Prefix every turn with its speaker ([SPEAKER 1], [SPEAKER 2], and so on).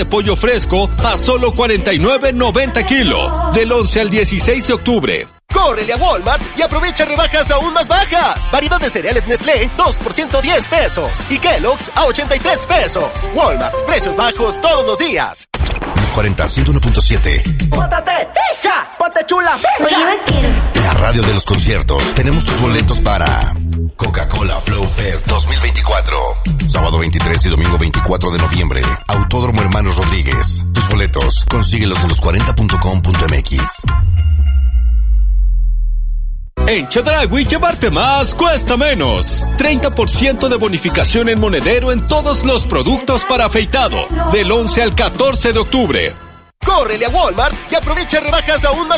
[SPEAKER 1] pollo fresco a solo $49.90 kilo. Del 11 al 16 de octubre.
[SPEAKER 2] ¡Córrele a Walmart y aprovecha rebajas aún más bajas! Variedad de cereales Nestlé, 2 por $110 pesos. Y Kellogg's a $83 pesos. Walmart, precios bajos todos los días.
[SPEAKER 3] Los 40, 101.7.
[SPEAKER 2] ¡Pótate, ficha! ¡Ponte chula, ficha!
[SPEAKER 4] Oye, vaquero.
[SPEAKER 3] La radio de los conciertos. Tenemos tus boletos para Coca-Cola Flow Fest 2024. Sábado 23 y domingo 24 de noviembre. Autódromo Hermanos Rodríguez. Tus boletos, consíguelos en los40.com.mx.
[SPEAKER 1] En Chedraui, llevarte más cuesta menos. 30% de bonificación en monedero en todos los productos para afeitado. Del 11 al 14 de octubre.
[SPEAKER 2] ¡Córrele a Walmart y aprovecha rebajas aún más